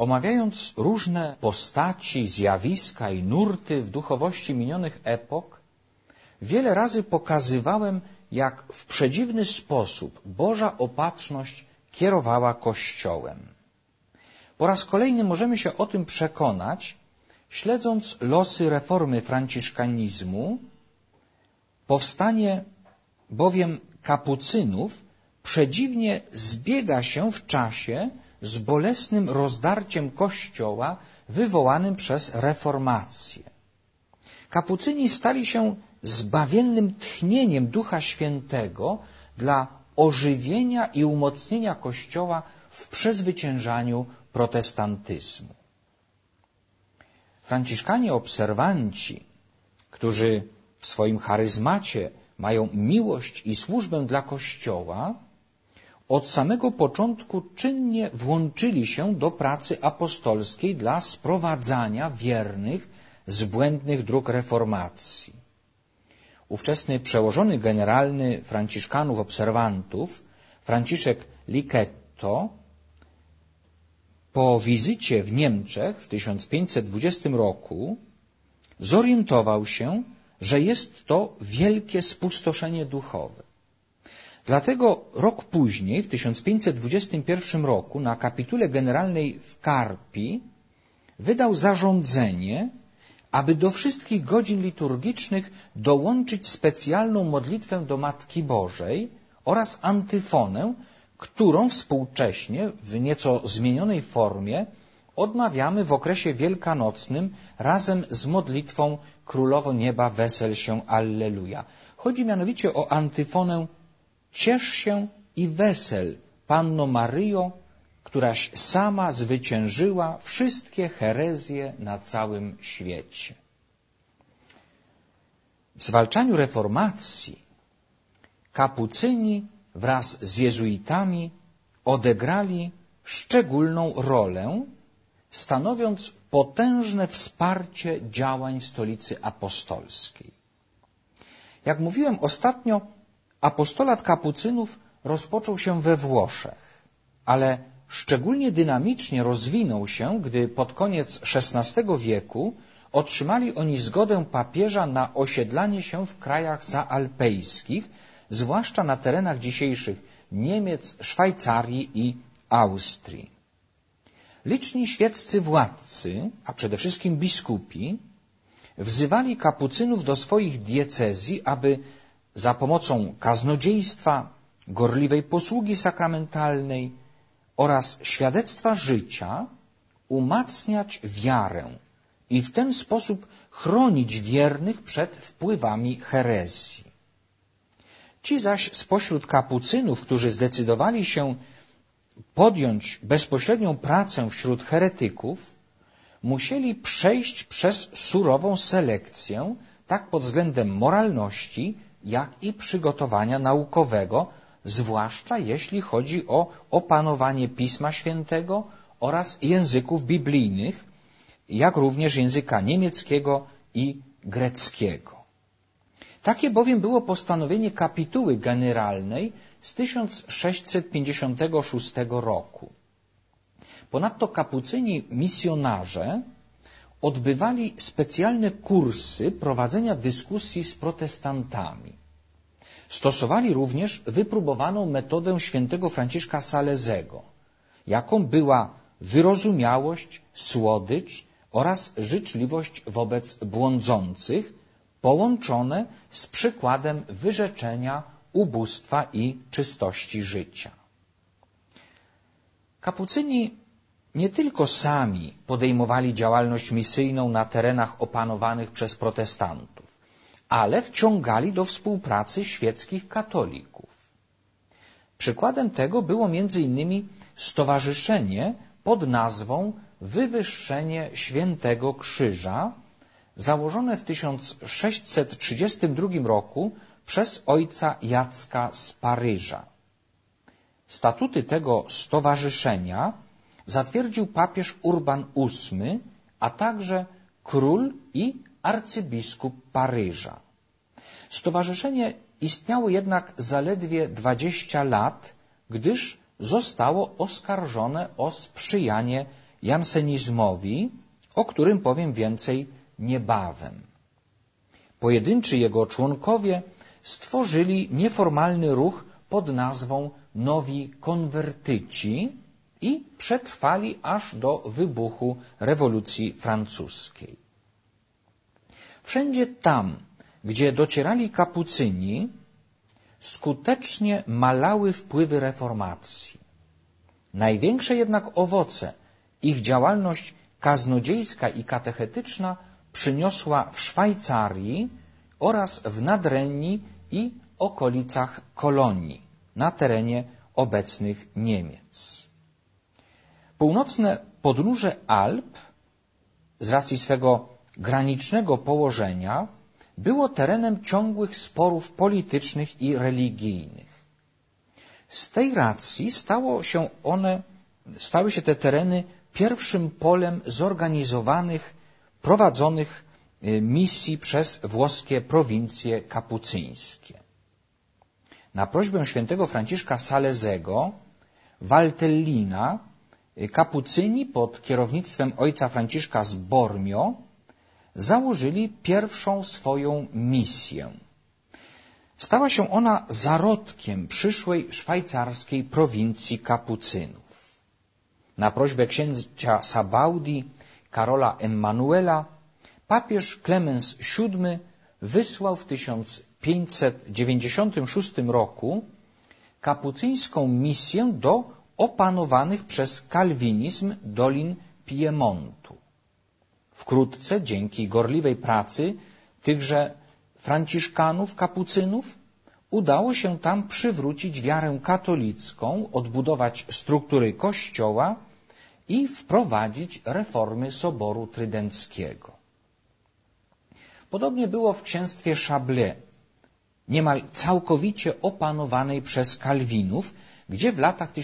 Omawiając różne postaci, zjawiska i nurty w duchowości minionych epok, wiele razy pokazywałem, jak w przedziwny sposób Boża opatrzność kierowała Kościołem. Po raz kolejny możemy się o tym przekonać, śledząc losy reformy franciszkanizmu. Powstanie bowiem kapucynów przedziwnie zbiega się w czasie z bolesnym rozdarciem Kościoła wywołanym przez reformację. Kapucyni stali się zbawiennym tchnieniem Ducha Świętego dla ożywienia i umocnienia Kościoła w przezwyciężaniu protestantyzmu. Franciszkanie obserwanci, którzy w swoim charyzmacie mają miłość i służbę dla Kościoła, od samego początku czynnie włączyli się do pracy apostolskiej dla sprowadzania wiernych z błędnych dróg reformacji. Ówczesny przełożony generalny franciszkanów obserwantów, Franciszek Licchetto, po wizycie w Niemczech w 1520 roku zorientował się, że jest to wielkie spustoszenie duchowe. Dlatego rok później, w 1521 roku, na kapitule generalnej w Karpi wydał zarządzenie, aby do wszystkich godzin liturgicznych dołączyć specjalną modlitwę do Matki Bożej oraz antyfonę, którą współcześnie w nieco zmienionej formie odmawiamy w okresie wielkanocnym razem z modlitwą Królowo Nieba, wesel się, Alleluja. Chodzi mianowicie o antyfonę: ciesz się i wesel, Panno Maryjo, któraś sama zwyciężyła wszystkie herezje na całym świecie. W zwalczaniu reformacji kapucyni wraz z jezuitami odegrali szczególną rolę, stanowiąc potężne wsparcie działań Stolicy Apostolskiej. Jak mówiłem ostatnio, apostolat kapucynów rozpoczął się we Włoszech, ale szczególnie dynamicznie rozwinął się, gdy pod koniec XVI wieku otrzymali oni zgodę papieża na osiedlanie się w krajach zaalpejskich, zwłaszcza na terenach dzisiejszych Niemiec, Szwajcarii i Austrii. Liczni świeccy władcy, a przede wszystkim biskupi, wzywali kapucynów do swoich diecezji, aby za pomocą kaznodziejstwa, gorliwej posługi sakramentalnej oraz świadectwa życia umacniać wiarę i w ten sposób chronić wiernych przed wpływami herezji. Ci zaś spośród kapucynów, którzy zdecydowali się podjąć bezpośrednią pracę wśród heretyków, musieli przejść przez surową selekcję, tak pod względem moralności, jak i przygotowania naukowego, zwłaszcza jeśli chodzi o opanowanie Pisma Świętego oraz języków biblijnych, jak również języka niemieckiego i greckiego. Takie bowiem było postanowienie kapituły generalnej z 1656 roku. Ponadto kapucyni misjonarze odbywali specjalne kursy prowadzenia dyskusji z protestantami. Stosowali również wypróbowaną metodę świętego Franciszka Salezego, jaką była wyrozumiałość, słodycz oraz życzliwość wobec błądzących, połączone z przykładem wyrzeczenia, ubóstwa i czystości życia. Kapucyni nie tylko sami podejmowali działalność misyjną na terenach opanowanych przez protestantów, ale wciągali do współpracy świeckich katolików. Przykładem tego było m.in. stowarzyszenie pod nazwą Wywyższenie Świętego Krzyża, założone w 1632 roku przez ojca Jacka z Paryża. Statuty tego stowarzyszenia zatwierdził papież Urban VIII, a także król i arcybiskup Paryża. Stowarzyszenie istniało jednak zaledwie 20 lat, gdyż zostało oskarżone o sprzyjanie jansenizmowi, o którym powiem więcej niebawem. Pojedynczy jego członkowie stworzyli nieformalny ruch pod nazwą Nowi Konwertyci i przetrwali aż do wybuchu rewolucji francuskiej. Wszędzie tam, gdzie docierali kapucyni, skutecznie malały wpływy reformacji. Największe jednak owoce ich działalność kaznodziejska i katechetyczna przyniosła w Szwajcarii oraz w Nadrenii i okolicach Kolonii, na terenie obecnych Niemiec. Północne podnóże Alp, z racji swego granicznego położenia, było terenem ciągłych sporów politycznych i religijnych. Z tej racji stały się te tereny pierwszym polem zorganizowanych, prowadzonych misji przez włoskie prowincje kapucyńskie. Na prośbę świętego Franciszka Salezego, Valtellina, kapucyni pod kierownictwem ojca Franciszka z Bormio założyli pierwszą swoją misję. Stała się ona zarodkiem przyszłej szwajcarskiej prowincji kapucynów. Na prośbę księcia Sabaudi, Karola Emmanuela, papież Klemens VII wysłał w 1596 roku kapucyńską misję do opanowanych przez kalwinizm dolin Piemontu. Wkrótce, dzięki gorliwej pracy tychże franciszkanów, kapucynów, udało się tam przywrócić wiarę katolicką, odbudować struktury kościoła i wprowadzić reformy Soboru Trydenckiego. Podobnie było w księstwie Chablais, niemal całkowicie opanowanej przez Kalwinów, gdzie w latach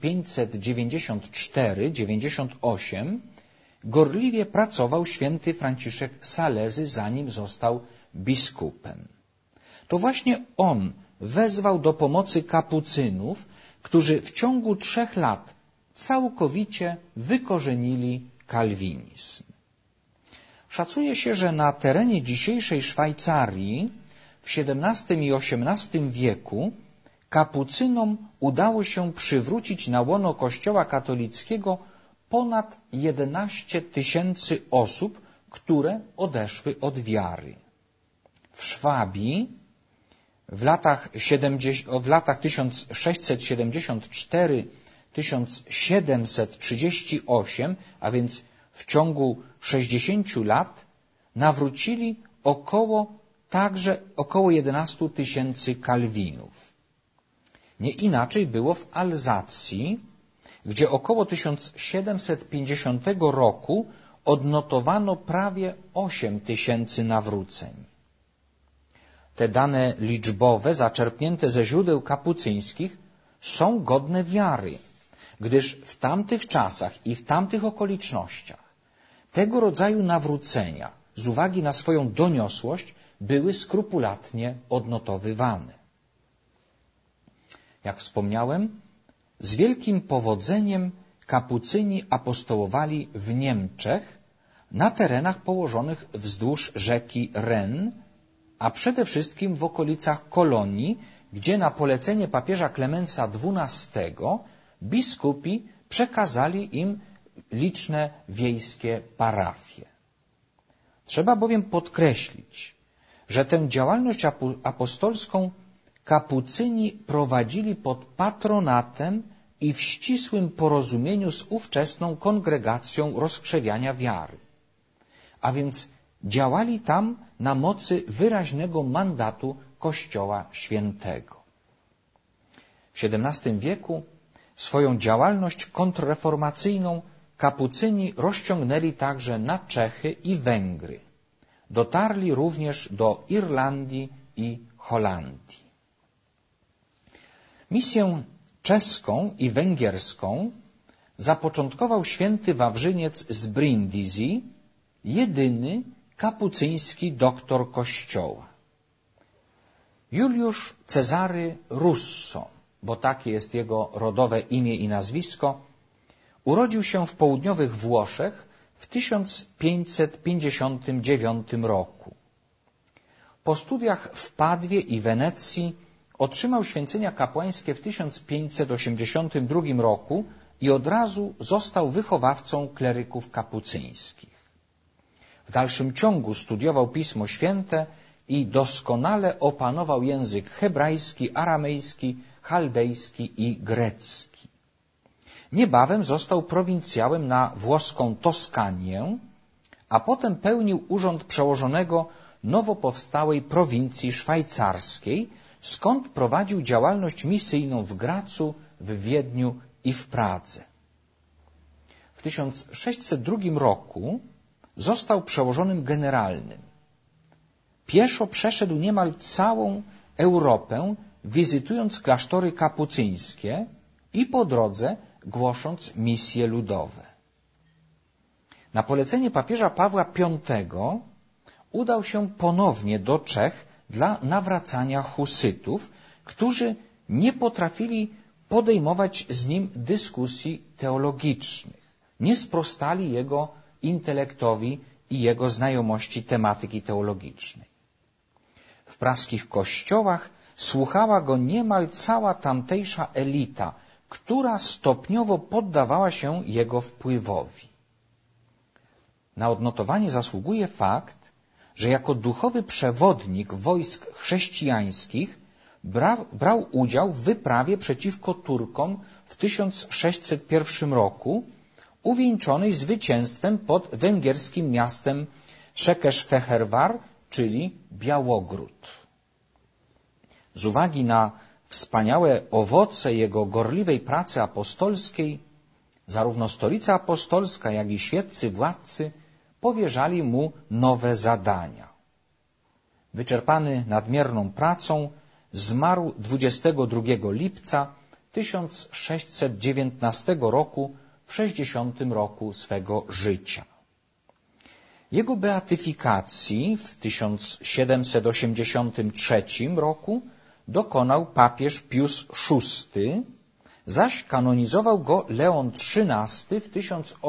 1594-98 gorliwie pracował święty Franciszek Salezy, zanim został biskupem. To właśnie on wezwał do pomocy kapucynów, którzy w ciągu 3 lat całkowicie wykorzenili kalwinizm. Szacuje się, że na terenie dzisiejszej Szwajcarii w XVII i XVIII wieku kapucynom udało się przywrócić na łono Kościoła katolickiego ponad 11 000 osób, które odeszły od wiary. W Szwabii w latach 1674-1738, a więc w ciągu 60 lat, nawrócili około 11 000 Kalwinów. Nie inaczej było w Alzacji, gdzie około 1750 roku odnotowano prawie 8 000 nawróceń. Te dane liczbowe, zaczerpnięte ze źródeł kapucyńskich, są godne wiary, gdyż w tamtych czasach i w tamtych okolicznościach tego rodzaju nawrócenia, z uwagi na swoją doniosłość, były skrupulatnie odnotowywane. Jak wspomniałem, z wielkim powodzeniem kapucyni apostołowali w Niemczech, na terenach położonych wzdłuż rzeki Ren, a przede wszystkim w okolicach Kolonii, gdzie na polecenie papieża Klemensa XII biskupi przekazali im liczne wiejskie parafie. Trzeba bowiem podkreślić, że tę działalność apostolską kapucyni prowadzili pod patronatem i w ścisłym porozumieniu z ówczesną kongregacją rozkrzewiania wiary, a więc działali tam na mocy wyraźnego mandatu Kościoła Świętego. W XVII wieku swoją działalność kontrreformacyjną kapucyni rozciągnęli także na Czechy i Węgry. Dotarli również do Irlandii i Holandii. Misję czeską i węgierską zapoczątkował święty Wawrzyniec z Brindisi, jedyny kapucyński doktor Kościoła. Juliusz Cezary Russo, bo takie jest jego rodowe imię i nazwisko, urodził się w południowych Włoszech w 1559 roku. Po studiach w Padwie i Wenecji otrzymał święcenia kapłańskie w 1582 roku i od razu został wychowawcą kleryków kapucyńskich. W dalszym ciągu studiował Pismo Święte i doskonale opanował język hebrajski, aramejski, chaldejski i grecki. Niebawem został prowincjałem na włoską Toskanię, a potem pełnił urząd przełożonego nowo powstałej prowincji szwajcarskiej, skąd prowadził działalność misyjną w Gracu, w Wiedniu i w Pradze. W 1602 roku został przełożonym generalnym. Pieszo przeszedł niemal całą Europę, wizytując klasztory kapucyńskie i po drodze głosząc misje ludowe. Na polecenie papieża Pawła V udał się ponownie do Czech dla nawracania husytów, którzy nie potrafili podejmować z nim dyskusji teologicznych, nie sprostali jego intelektowi i jego znajomości tematyki teologicznej. W praskich kościołach słuchała go niemal cała tamtejsza elita, która stopniowo poddawała się jego wpływowi. Na odnotowanie zasługuje fakt, że jako duchowy przewodnik wojsk chrześcijańskich brał udział w wyprawie przeciwko Turkom w 1601 roku, uwieńczonej zwycięstwem pod węgierskim miastem Szekesfehervar, czyli Białogród. Z uwagi na wspaniałe owoce jego gorliwej pracy apostolskiej, zarówno Stolica Apostolska, jak i świeccy władcy powierzali mu nowe zadania. Wyczerpany nadmierną pracą, zmarł 22 lipca 1619 roku w 60 roku swego życia. Jego beatyfikacji w 1783 roku dokonał papież Pius VI, zaś kanonizował go Leon XIII w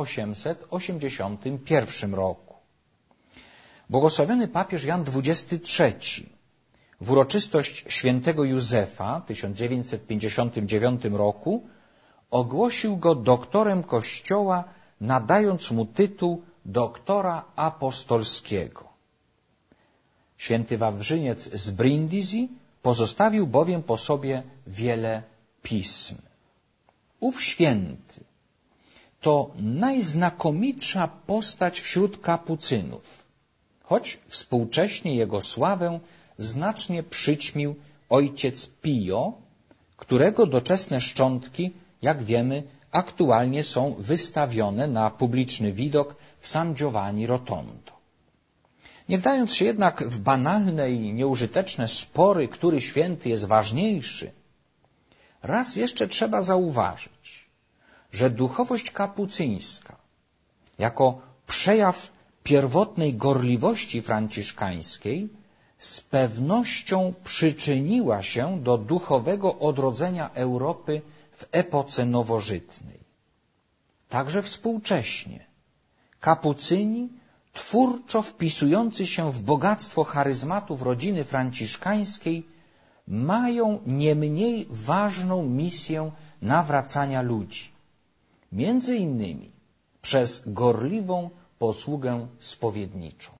1881 roku. Błogosławiony papież Jan XXIII w uroczystość świętego Józefa w 1959 roku ogłosił go doktorem Kościoła, nadając mu tytuł doktora apostolskiego. Święty Wawrzyniec z Brindisi pozostawił bowiem po sobie wiele pism. Ów święty to najznakomitsza postać wśród kapucynów, choć współcześnie jego sławę znacznie przyćmił ojciec Pio, którego doczesne szczątki, jak wiemy, aktualnie są wystawione na publiczny widok w San Giovanni Rotondo. Nie wdając się jednak w banalne i nieużyteczne spory, który święty jest ważniejszy, raz jeszcze trzeba zauważyć, że duchowość kapucyńska jako przejaw pierwotnej gorliwości franciszkańskiej z pewnością przyczyniła się do duchowego odrodzenia Europy w epoce nowożytnej. Także współcześnie kapucyni, twórczo wpisujący się w bogactwo charyzmatów rodziny franciszkańskiej, mają nie mniej ważną misję nawracania ludzi, między innymi przez gorliwą posługę spowiedniczą.